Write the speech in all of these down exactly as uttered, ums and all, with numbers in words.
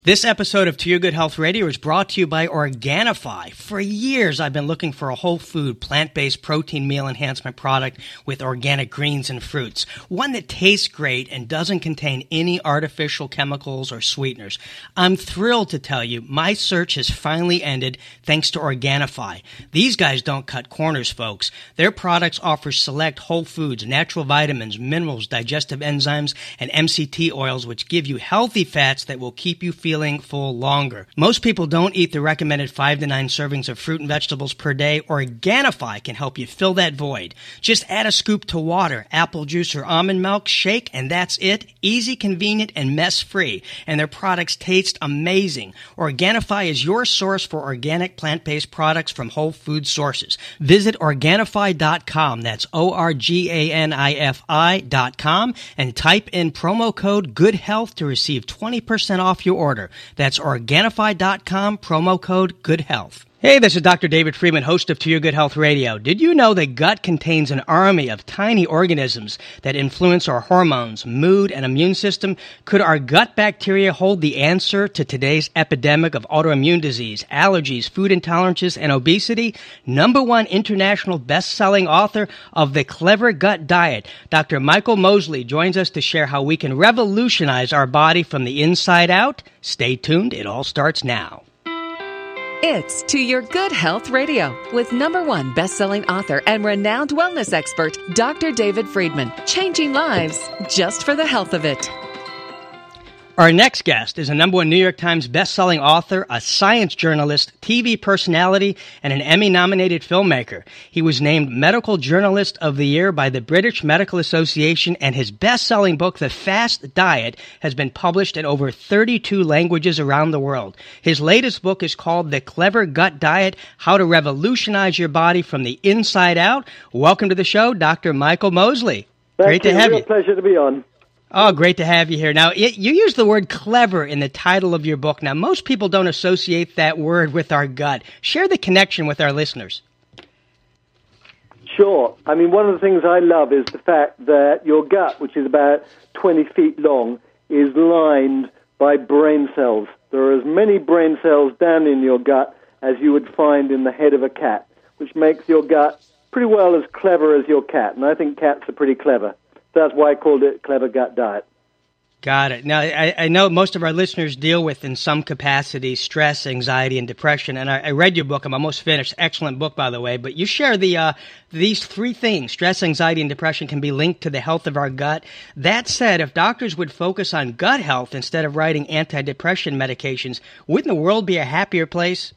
This episode of To Your Good Health Radio is brought to you by Organifi. For years, I've been looking for a whole food, plant-based protein meal enhancement product with organic greens and fruits. One that tastes great and doesn't contain any artificial chemicals or sweeteners. I'm thrilled to tell you my search has finally ended thanks to Organifi. These guys don't cut corners, folks. Their products offer select whole foods, natural vitamins, minerals, digestive enzymes, and M C T oils, which give you healthy fats that will keep you feeling feeling full longer. Most people don't eat the recommended five to nine servings of fruit and vegetables per day. Organifi can help you fill that void. Just add a scoop to water, apple juice, or almond milk, shake, and that's it. Easy, convenient, and mess-free. And their products taste amazing. Organifi is your source for organic plant-based products from whole food sources. Visit Organifi dot com. That's O R G A N I F I dot com and type in promo code GOODHEALTH to receive twenty percent off your order. That's Organifi dot com, promo code GOODHEALTH. Hey, this is Doctor David Friedman, host of To Your Good Health Radio. Did you know the gut contains an army of tiny organisms that influence our hormones, mood, and immune system? Could our gut bacteria hold the answer to today's epidemic of autoimmune disease, allergies, food intolerances, and obesity? Number one international best-selling author of The Clever Gut Diet, Doctor Michael Mosley, joins us to share how we can revolutionize our body from the inside out. Stay tuned. It all starts now. It's To Your Good Health Radio with number one best-selling author and renowned wellness expert, Doctor David Friedman, changing lives just for the health of it. Our next guest is a number one New York Times best-selling author, a science journalist, T V personality, and an Emmy-nominated filmmaker. He was named Medical Journalist of the Year by the British Medical Association, and his best-selling book, The Fast Diet, has been published in over thirty-two languages around the world. His latest book is called The Clever Gut Diet, How to Revolutionize Your Body from the Inside Out. Welcome to the show, Doctor Michael Mosley. Thank Great you. to have Real you. Pleasure to be on. Oh, great to have you here. Now, it, you use the word clever in the title of your book. Now, most people don't associate that word with our gut. Share the connection with our listeners. Sure. I mean, one of the things I love is the fact that your gut, which is about twenty feet long, is lined by brain cells. There are as many brain cells down in your gut as you would find in the head of a cat, which makes your gut pretty well as clever as your cat. And I think cats are pretty clever. That's why I called it Clever Gut Diet. Got it. Now, I, I know most of our listeners deal with, in some capacity, stress, anxiety, and depression. And I, I read your book. I'm almost finished. Excellent book, by the way. But you share the uh, these three things, stress, anxiety, and depression, can be linked to the health of our gut. That said, if doctors would focus on gut health instead of writing antidepressant medications, wouldn't the world be a happier place?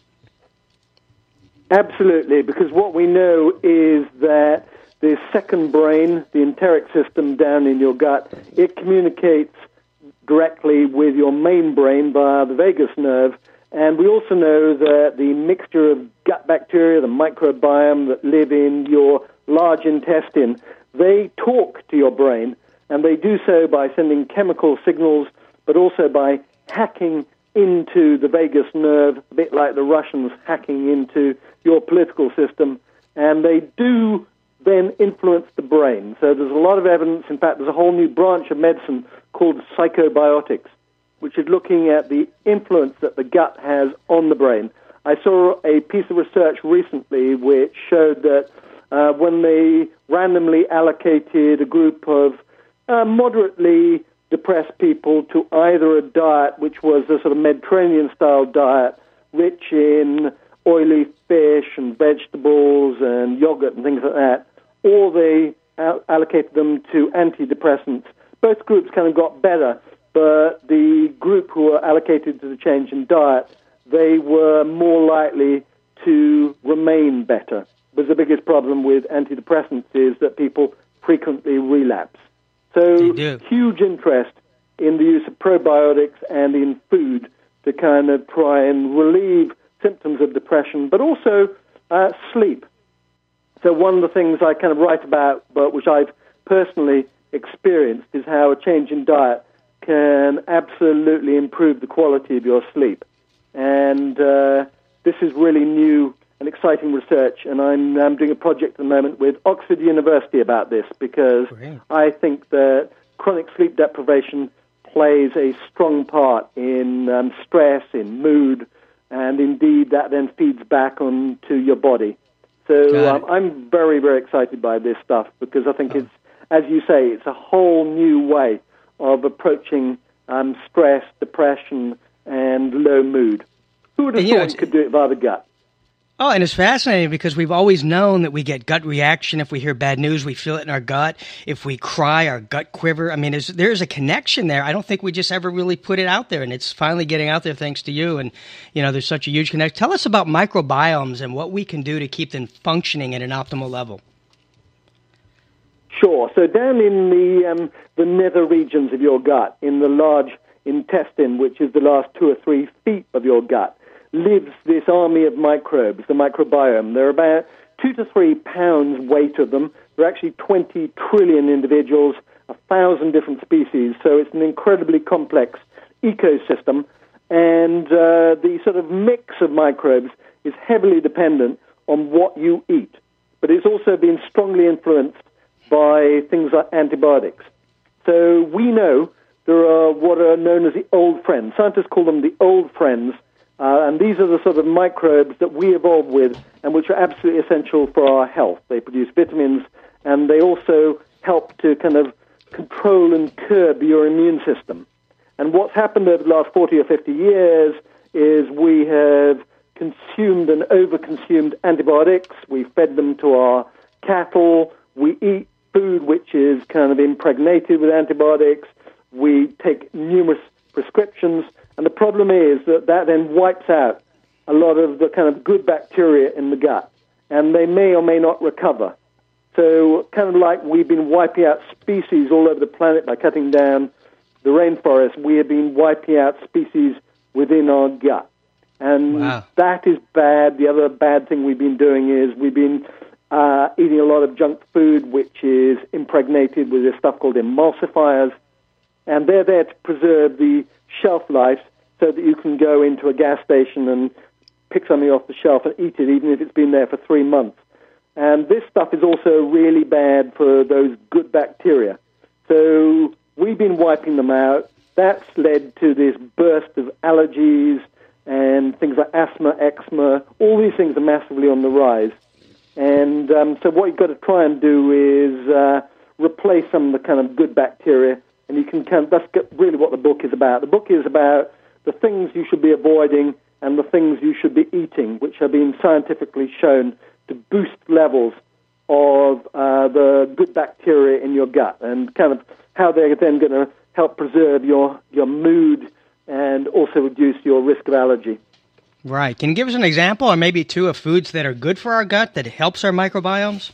Absolutely, because what we know is that the second brain, the enteric system down in your gut, it communicates directly with your main brain via the vagus nerve. And we also know that the mixture of gut bacteria, the microbiome that live in your large intestine, they talk to your brain, and they do so by sending chemical signals, but also by hacking into the vagus nerve, a bit like the Russians hacking into your political system. And they do then influence the brain. So there's a lot of evidence. In fact, there's a whole new branch of medicine called psychobiotics, which is looking at the influence that the gut has on the brain. I saw a piece of research recently which showed that uh, when they randomly allocated a group of uh, moderately depressed people to either a diet which was a sort of Mediterranean-style diet, rich in oily fish and vegetables and yogurt and things like that, or they allocated them to antidepressants. Both groups kind of got better, but the group who were allocated to the change in diet, they were more likely to remain better. But the biggest problem with antidepressants is that people frequently relapse. So huge interest in the use of probiotics and in food to kind of try and relieve symptoms of depression, but also uh, sleep. So one of the things I kind of write about, but which I've personally experienced, is how a change in diet can absolutely improve the quality of your sleep. And uh, this is really new and exciting research, and I'm, I'm doing a project at the moment with Oxford University about this, because Great. I think that chronic sleep deprivation plays a strong part in um, stress, in mood, and indeed that then feeds back onto your body. So um, I'm very, very excited by this stuff because I think oh. it's, as you say, it's a whole new way of approaching um, stress, depression, and low mood. Who would have and, thought you, know, you could do it via the gut? Oh, and it's fascinating because we've always known that we get gut reaction. If we hear bad news, we feel it in our gut. If we cry, our gut quiver. I mean, there's, there's a connection there. I don't think we just ever really put it out there, and it's finally getting out there thanks to you. And, you know, there's such a huge connection. Tell us about microbiomes and what we can do to keep them functioning at an optimal level. Sure. So down in the um, the nether regions of your gut, in the large intestine, which is the last two or three feet of your gut, lives this army of microbes, the microbiome. There are about two to three pounds weight of them. There are actually twenty trillion individuals, a thousand different species. So it's an incredibly complex ecosystem. And uh, the sort of mix of microbes is heavily dependent on what you eat. But it's also been strongly influenced by things like antibiotics. So we know there are what are known as the old friends. Scientists call them the old friends. Uh, and these are the sort of microbes that we evolved with and which are absolutely essential for our health. They produce vitamins, and they also help to kind of control and curb your immune system. And what's happened over the last forty or fifty years is we have consumed and overconsumed antibiotics. We fed them to our cattle. We eat food which is kind of impregnated with antibiotics. We take numerous prescriptions. And the problem is that that then wipes out a lot of the kind of good bacteria in the gut, and they may or may not recover. So kind of like we've been wiping out species all over the planet by cutting down the rainforest, we have been wiping out species within our gut. And wow. that is bad. The other bad thing we've been doing is we've been uh, eating a lot of junk food, which is impregnated with this stuff called emulsifiers, and they're there to preserve the shelf life so that you can go into a gas station and pick something off the shelf and eat it, even if it's been there for three months. And this stuff is also really bad for those good bacteria. So we've been wiping them out. That's led to this burst of allergies and things like asthma, eczema. All these things are massively on the rise. And um, so what you've got to try and do is uh, replace some of the kind of good bacteria. And you can kind of, that's really what the book is about. The book is about the things you should be avoiding and the things you should be eating, which have been scientifically shown to boost levels of uh, the good bacteria in your gut, and kind of how they're then going to help preserve your, your mood and also reduce your risk of allergy. Right. Can you give us an example or maybe two of foods that are good for our gut that helps our microbiomes?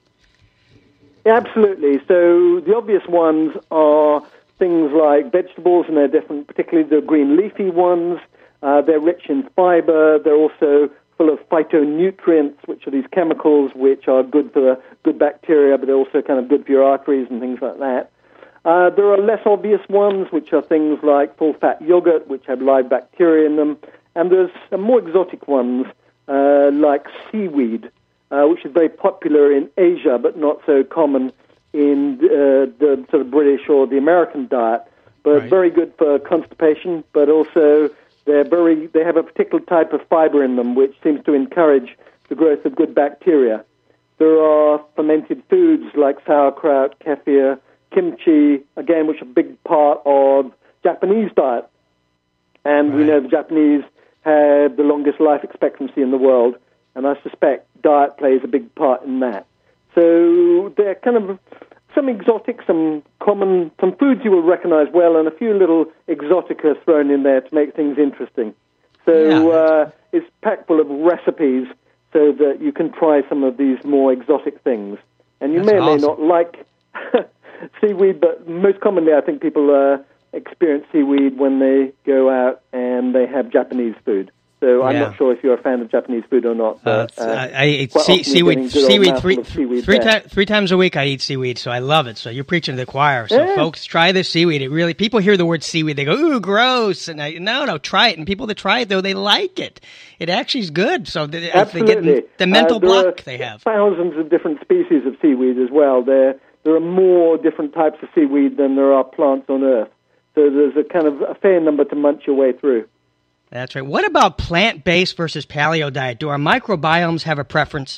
Yeah, absolutely. So the obvious ones are things like vegetables, and they're different, particularly the green leafy ones. Uh, they're rich in fiber. They're also full of phytonutrients, which are these chemicals which are good for the good bacteria, but they're also kind of good for your arteries and things like that. Uh, there are less obvious ones, which are things like full-fat yogurt, which have live bacteria in them. And there's some more exotic ones, uh, like seaweed, uh, which is very popular in Asia, but not so common in uh, the sort of British or the American diet. But right. very good for constipation, but also they're very, they have a particular type of fiber in them, which seems to encourage the growth of good bacteria. There are fermented foods like sauerkraut, kefir, kimchi, again, which are a big part of Japanese diet. And right. we know the Japanese have the longest life expectancy in the world, and I suspect diet plays a big part in that. So they're kind of some exotic, some common, some foods you will recognize well, and a few little exotica thrown in there to make things interesting. So yeah. uh, it's packed full of recipes so that you can try some of these more exotic things. And you That's may or awesome. may not like seaweed, but most commonly I think people uh, experience seaweed when they go out and they have Japanese food. So I'm yeah. not sure if you're a fan of Japanese food or not. But, uh, uh, I eat sea, seaweed, seaweed, three, seaweed three, ta- three times a week I eat seaweed, so I love it. So you're preaching to the choir. So yeah. folks, try this seaweed. It really, people hear the word seaweed, they go, ooh, gross. And I, no, no, try it. And people that try it, though, they like it. It actually is good. So they, Absolutely. they get the mental uh, block they have. Thousands of different species of seaweed as well. There, there are more different types of seaweed than there are plants on Earth. So there's a kind of a fair number to munch your way through. That's right. What about plant-based versus paleo diet? Do our microbiomes have a preference?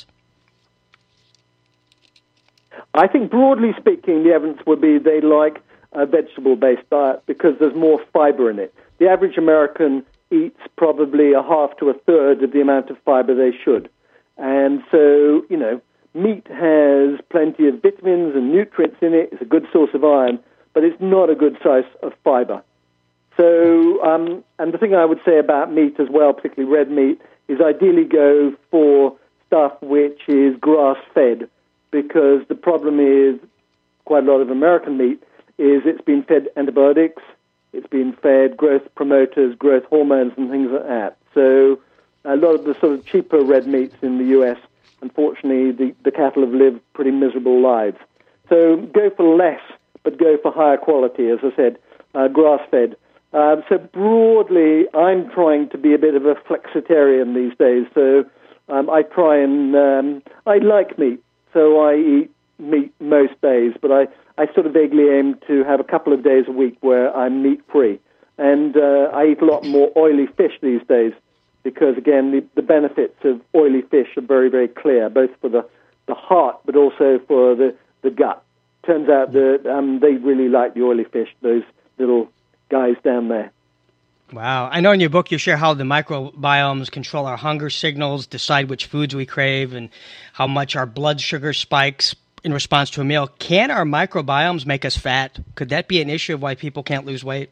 I think broadly speaking, the evidence would be they like a vegetable-based diet because there's more fiber in it. The average American eats probably a half to a third of the amount of fiber they should. And so, you know, meat has plenty of vitamins and nutrients in it. It's a good source of iron, but it's not a good source of fiber. So, um, and the thing I would say about meat as well, particularly red meat, is ideally go for stuff which is grass-fed, because the problem is quite a lot of American meat is it's been fed antibiotics, it's been fed growth promoters, growth hormones, and things like that. So a lot of the sort of cheaper red meats in the U S, unfortunately, the, the cattle have lived pretty miserable lives. So go for less, but go for higher quality, as I said, uh, grass-fed. Uh, so broadly, I'm trying to be a bit of a flexitarian these days. So um, I try and, um, I like meat, so I eat meat most days, but I, I sort of vaguely aim to have a couple of days a week where I'm meat-free. And uh, I eat a lot more oily fish these days because, again, the, the benefits of oily fish are very, very clear, both for the, the heart but also for the, the gut. Turns out that um, they really like the oily fish, those little guys down there. Wow. I know in your book you share how the microbiomes control our hunger signals, decide which foods we crave, and how much our blood sugar spikes in response to a meal. Can our microbiomes make us fat? Could that be an issue of why people can't lose weight?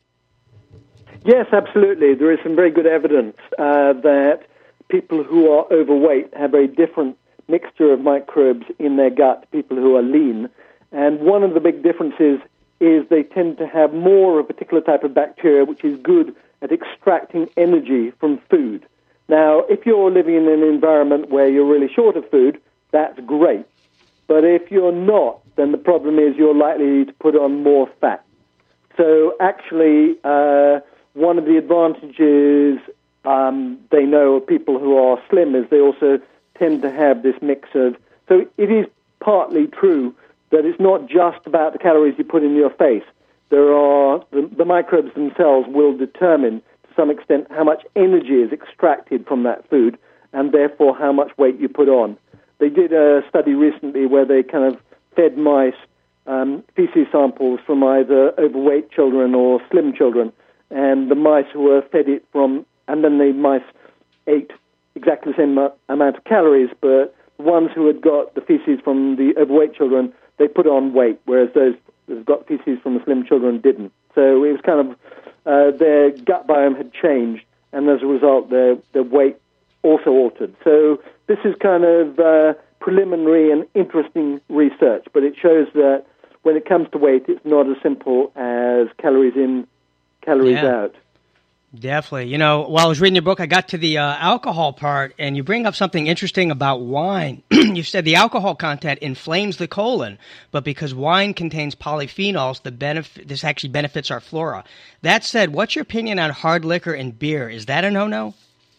Yes, absolutely. There is some very good evidence uh, that people who are overweight have a different mixture of microbes in their gut to people who are lean. And one of the big differences is they tend to have more of a particular type of bacteria which is good at extracting energy from food. Now, if you're living in an environment where you're really short of food, that's great. But if you're not, then the problem is you're likely to put on more fat. So actually, uh, one of the advantages um, they know of people who are slim is they also tend to have this mix of... So it is partly true that it's not just about the calories you put in your face. There are the, the microbes themselves will determine to some extent how much energy is extracted from that food and therefore how much weight you put on. They did a study recently where they kind of fed mice um, feces samples from either overweight children or slim children, and the mice who were fed it from, and then the mice ate exactly the same amount of calories, but the ones who had got the feces from the overweight children, they put on weight, whereas those who got feces from the slim children didn't. So it was kind of, uh, their gut biome had changed, and as a result, their, their weight also altered. So this is kind of uh, preliminary and interesting research, but it shows that when it comes to weight, it's not as simple as calories in, calories yeah. out. Definitely. You know, while I was reading your book, I got to the uh, alcohol part, and you bring up something interesting about wine. You said the alcohol content inflames the colon, but because wine contains polyphenols, the benef- this actually benefits our flora. That said, what's your opinion on hard liquor and beer? Is that a no-no?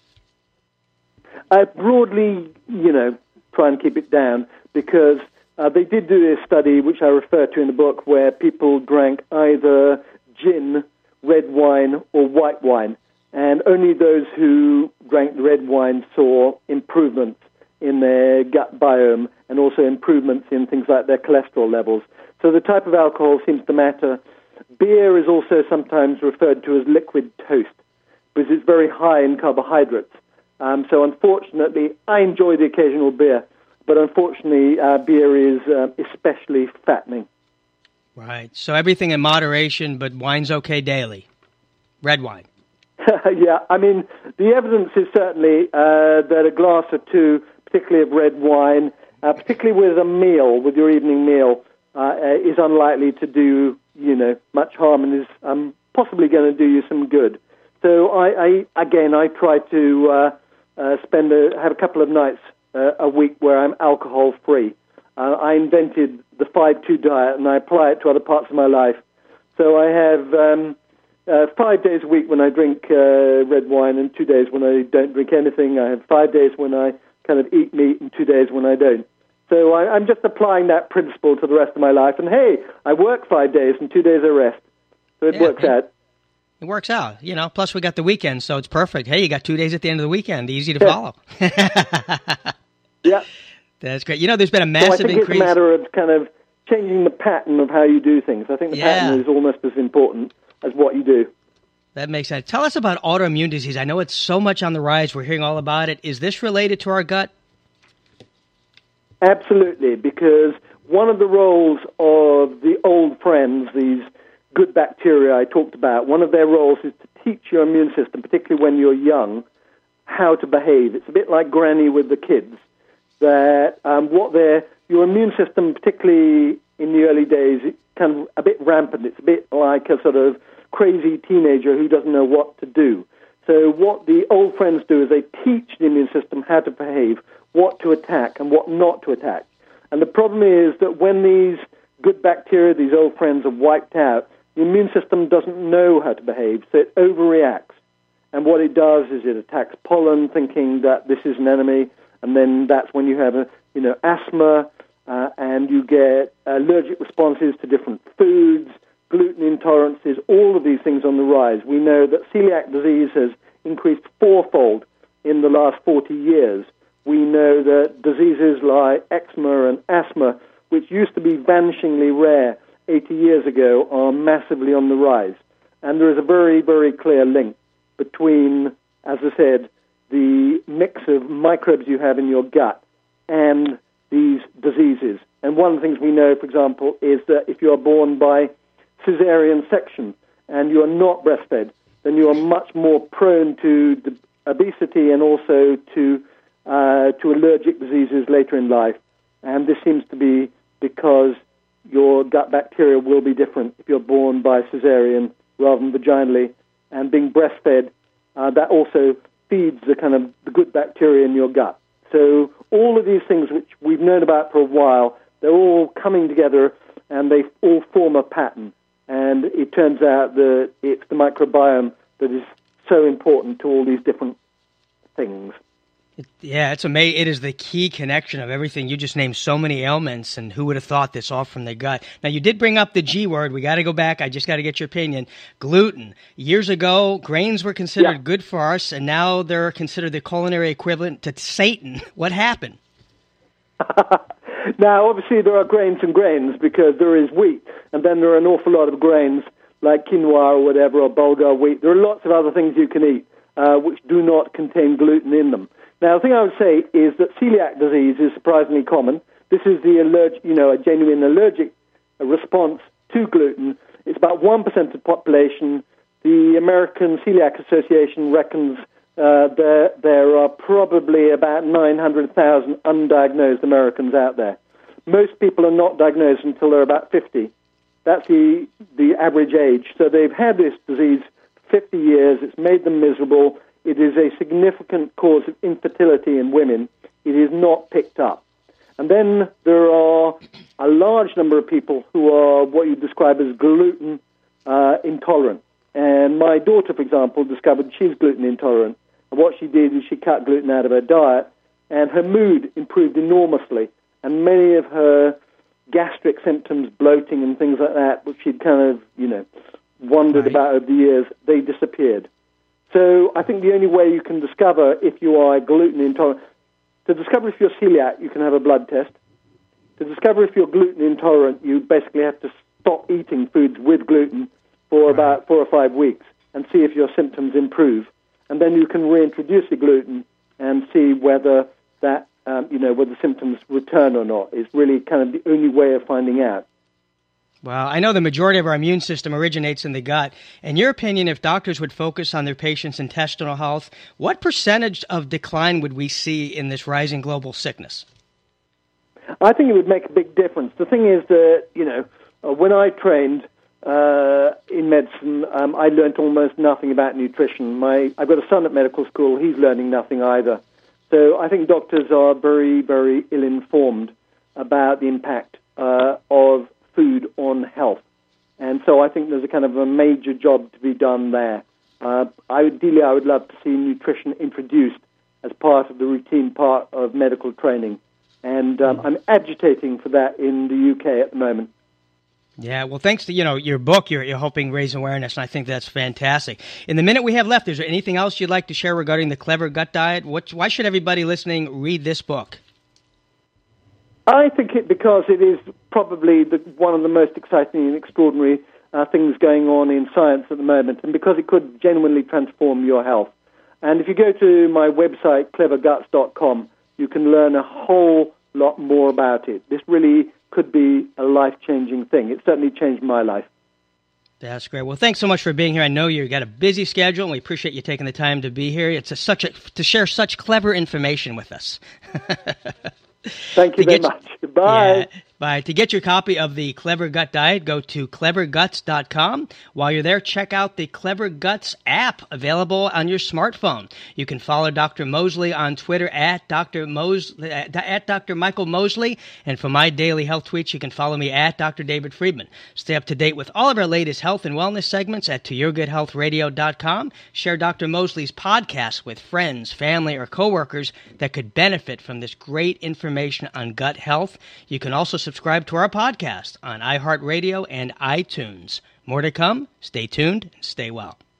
I broadly, you know, try and keep it down because uh, they did do this study, which I refer to in the book, where people drank either gin, red wine, or white wine, and only those who drank the red wine saw improvements in their gut biome and also improvements in things like their cholesterol levels. So the type of alcohol seems to matter. Beer is also sometimes referred to as liquid toast because it's very high in carbohydrates. Um, so unfortunately, I enjoy the occasional beer, but unfortunately, uh, beer is uh, especially fattening. Right. So everything in moderation, but wine's okay daily. Red wine. Yeah, I mean, the evidence is certainly uh, that a glass or two, particularly of red wine, uh, particularly with a meal, with your evening meal, uh, is unlikely to do, you know, much harm and is um, possibly going to do you some good. So I, I again, I try to uh, uh, spend a, have a couple of nights uh, a week where I'm alcohol-free. Uh, I invented the five two diet, and I apply it to other parts of my life. So I have um, uh, five days a week when I drink uh, red wine and two days when I don't drink anything. I have five days when I kind of eat meat and two days when I don't. So I, I'm just applying that principle to the rest of my life. And, hey, I work five days and two days I rest. So it yeah, works it, out. It works out, you know. Plus, we got the weekend, so it's perfect. Hey, you got two days at the end of the weekend. Easy to follow. Yeah. That's great. You know, there's been a massive so I think increase. It's a matter of kind of changing the pattern of how you do things. I think the Yeah. pattern is almost as important as what you do. That makes sense. Tell us about autoimmune disease. I know it's so much on the rise. We're hearing all about it. Is this related to our gut? Absolutely, because one of the roles of the old friends, these good bacteria I talked about, one of their roles is to teach your immune system, particularly when you're young, how to behave. It's a bit like Granny with the kids, that um, what their your immune system, particularly in the early days, it's kind of a bit rampant. It's a bit like a sort of crazy teenager who doesn't know what to do. So what the old friends do is they teach the immune system how to behave, what to attack and what not to attack. And the problem is that when these good bacteria, these old friends, are wiped out, the immune system doesn't know how to behave, so it overreacts. And what it does is it attacks pollen, thinking that this is an enemy, and then that's when you have, a, you know, asthma, uh, and you get allergic responses to different foods, gluten intolerances, all of these things on the rise. We know that celiac disease has increased fourfold in the last forty years. We know that diseases like eczema and asthma, which used to be vanishingly rare eighty years ago, are massively on the rise. And there is a very, very clear link between, as I said, the mix of microbes you have in your gut and these diseases. And one of the things we know, for example, is that if you are born by cesarean section and you are not breastfed, then you are much more prone to the obesity and also to uh, to allergic diseases later in life. And this seems to be because your gut bacteria will be different if you're born by cesarean rather than vaginally. And being breastfed, uh, that also feeds the kind of the good bacteria in your gut. So all of these things which we've known about for a while, they're all coming together and they all form a pattern. And it turns out that it's the microbiome that is so important to all these different things. It, yeah, it's amazing. It is the key connection of everything. You just named so many ailments, and who would have thought this all from the gut? Now, you did bring up the G word. We got to go back. I just got to get your opinion. Gluten. Years ago, grains were considered yeah. good for us, and now they're considered the culinary equivalent to Satan. What happened? Now, obviously, there are grains and grains because there is wheat, and then there are an awful lot of grains like quinoa or whatever, or Bulgar wheat. There are lots of other things you can eat uh, which do not contain gluten in them. Now, the thing I would say is that celiac disease is surprisingly common. This is the allergic, you know, a genuine allergic response to gluten. It's about one percent of the population. The American Celiac Association reckons uh, there, there are probably about nine hundred thousand undiagnosed Americans out there. Most people are not diagnosed until they're about fifty. That's the, the average age. So they've had this disease for fifty years. It's made them miserable. It is a significant cause of infertility in women. It is not picked up. And then there are a large number of people who are what you describe as gluten uh, intolerant. And my daughter, for example, discovered she's gluten intolerant. And what she did is she cut gluten out of her diet, and her mood improved enormously. And many of her gastric symptoms, bloating and things like that, which she'd kind of, you know, wondered right. about over the years, they disappeared. So I think the only way you can discover if you are gluten intolerant, to discover if you're celiac, you can have a blood test. To discover if you're gluten intolerant, you basically have to stop eating foods with gluten for right. about four or five weeks and see if your symptoms improve. And then you can reintroduce the gluten and see whether that, um, you know, whether symptoms return or not. It's really kind of the only way of finding out. Well, I know the majority of our immune system originates in the gut. In your opinion, if doctors would focus on their patients' intestinal health, what percentage of decline would we see in this rising global sickness? I think it would make a big difference. The thing is that, you know, uh, when I trained uh, in medicine, um, I learned almost nothing about nutrition. My, I've got a son at medical school. He's learning nothing either. So I think doctors are very, very ill-informed about the impact uh, of food on health. And so I think there's a kind of a major job to be done there. Uh, ideally, I would love to see nutrition introduced as part of the routine part of medical training. And um, I'm agitating for that in the U K at the moment. Yeah, well, thanks to, you know, your book, you're, you're helping raise awareness, and I think that's fantastic. In the minute we have left, is there anything else you'd like to share regarding the Clever Gut Diet? What, why should everybody listening read this book? I think it because it is probably the, one of the most exciting and extraordinary uh, things going on in science at the moment, and because it could genuinely transform your health. And if you go to my website, clever guts dot com, you can learn a whole lot more about it. This really could be a life-changing thing. It certainly changed my life. That's great. Well, thanks so much for being here. I know you've got a busy schedule, and we appreciate you taking the time to be here. It's a, such a, to share such clever information with us. Thank you very much. Goodbye. Yeah, bye. To get your copy of the Clever Gut Diet, go to clever guts dot com. While you're there, check out the Clever Guts app available on your smartphone. You can follow Doctor Mosley on Twitter at Doctor Mosley, at Doctor Michael Mosley. And for my daily health tweets, you can follow me at Doctor David Friedman. Stay up to date with all of our latest health and wellness segments at to your good health radio dot com. Share Doctor Mosley's podcast with friends, family, or coworkers that could benefit from this great information on gut health. You can also subscribe to our podcast on iHeartRadio and iTunes. More to come. Stay tuned and stay well.